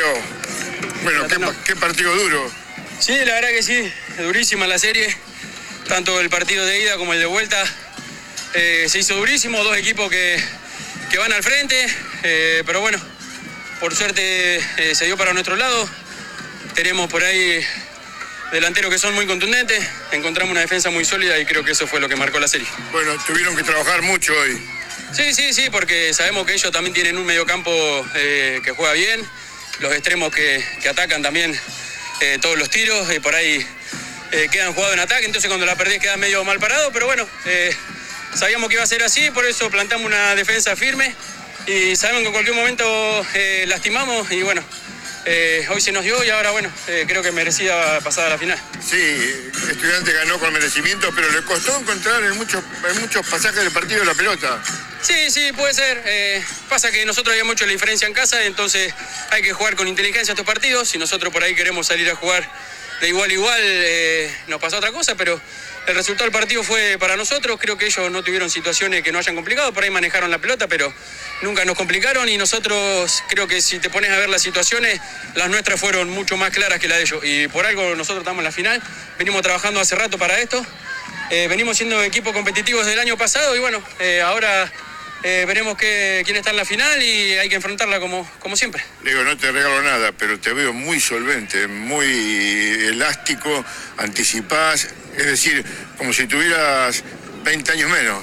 Leo, bueno, qué partido duro. Sí, la verdad que sí, durísima la serie, tanto el partido de ida como el de vuelta. Se hizo durísimo, dos equipos que van al frente, pero bueno, por suerte se dio para nuestro lado. Tenemos por ahí delanteros que son muy contundentes, encontramos una defensa muy sólida y creo que eso fue lo que marcó la serie. Bueno, tuvieron que trabajar mucho hoy. Sí, porque sabemos que ellos también tienen un mediocampo que juega bien, los extremos que atacan también todos los tiros, por ahí quedan jugados en ataque, entonces cuando la perdés quedas medio mal parado, pero bueno, sabíamos que iba a ser así, por eso plantamos una defensa firme y sabemos que en cualquier momento lastimamos y bueno, hoy se nos dio y ahora bueno, creo que merecía pasar a la final. Sí, Estudiantes ganó con merecimiento, pero le costó encontrar en muchos pasajes del partido la pelota. Sí, puede ser. Pasa que nosotros habíamos hecho la diferencia en casa, entonces hay que jugar con inteligencia estos partidos. Si nosotros por ahí queremos salir a jugar de igual a igual, nos pasa otra cosa, pero el resultado del partido fue para nosotros. Creo que ellos no tuvieron situaciones que no hayan complicado, por ahí manejaron la pelota, pero nunca nos complicaron y nosotros creo que si te pones a ver las situaciones, las nuestras fueron mucho más claras que las de ellos. Y por algo nosotros estamos en la final, venimos trabajando hace rato para esto, venimos siendo equipo competitivos desde el año pasado y bueno, ahora veremos quién está en la final y hay que enfrentarla como siempre. Digo, no te regalo nada, pero te veo muy solvente, muy elástico, anticipás, es decir, como si tuvieras 20 años menos.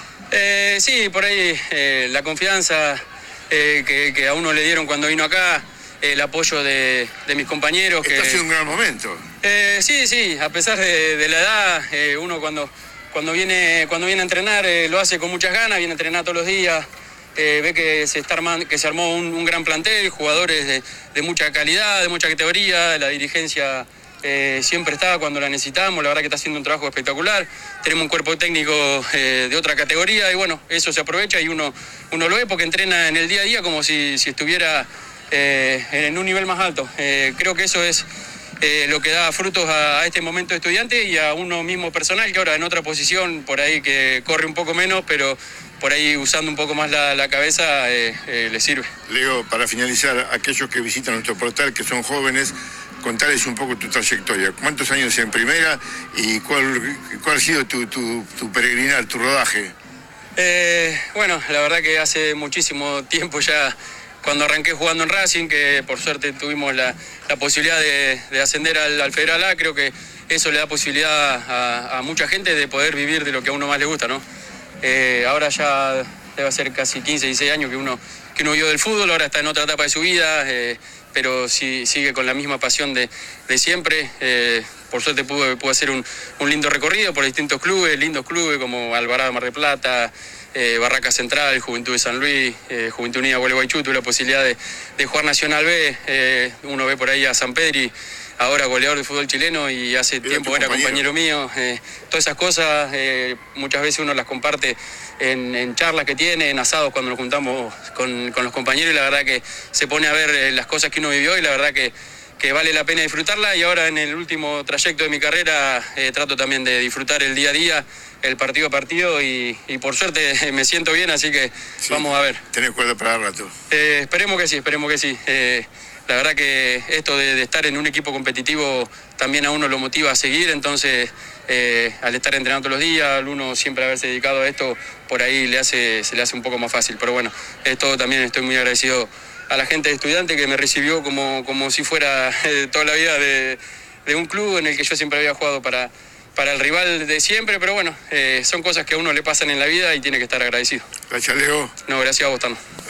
Sí, por ahí la confianza que a uno le dieron cuando vino acá, el apoyo de mis compañeros. Está siendo un gran momento. Sí, a pesar de la edad, uno cuando viene a entrenar lo hace con muchas ganas, viene a entrenar todos los días, ve que se armó un gran plantel, jugadores de mucha calidad, de mucha categoría, la dirigencia siempre está cuando la necesitamos, la verdad que está haciendo un trabajo espectacular, tenemos un cuerpo técnico de otra categoría y bueno, eso se aprovecha y uno lo ve porque entrena en el día a día como si estuviera en un nivel más alto. Creo que eso es lo que da frutos a este momento de estudiante y a uno mismo personal, que ahora en otra posición, por ahí que corre un poco menos, pero por ahí usando un poco más la cabeza, le sirve. Leo, para finalizar, aquellos que visitan nuestro portal, que son jóvenes, contarles un poco tu trayectoria. ¿Cuántos años en primera y cuál ha sido tu peregrinar, tu rodaje? Bueno, la verdad que hace muchísimo tiempo ya, cuando arranqué jugando en Racing, que por suerte tuvimos la posibilidad de ascender al Federal A, creo que eso le da posibilidad a mucha gente de poder vivir de lo que a uno más le gusta, ¿no? Ahora ya debe ser casi 15, 16 años que uno vivió del fútbol, ahora está en otra etapa de su vida, pero sí, sigue con la misma pasión de siempre. Por suerte pude hacer un lindo recorrido por distintos clubes, lindos clubes como Alvarado de Mar del Plata, Barraca Central, Juventud de San Luis, Juventud Unida Gualeguaychú, tuve la posibilidad de jugar Nacional B, uno ve por ahí a San Pedri, ahora goleador de fútbol chileno y hace tiempo era compañero mío. Todas esas cosas muchas veces uno las comparte en charlas que tiene, en asados cuando nos juntamos con los compañeros y la verdad que se pone a ver las cosas que uno vivió y la verdad que vale la pena disfrutarla y ahora en el último trayecto de mi carrera trato también de disfrutar el día a día, el partido a partido y por suerte me siento bien, así que sí, vamos a ver. ¿Tenés cuerda para rato? Esperemos que sí. La verdad que esto de estar en un equipo competitivo también a uno lo motiva a seguir, entonces al estar entrenando todos los días, al uno siempre haberse dedicado a esto, por ahí se le hace un poco más fácil, pero bueno, esto también estoy muy agradecido a la gente de Estudiantes que me recibió como si fuera toda la vida de un club en el que yo siempre había jugado para el rival de siempre, pero bueno, son cosas que a uno le pasan en la vida y tiene que estar agradecido. Gracias, Leo. No, gracias a vos, Tano.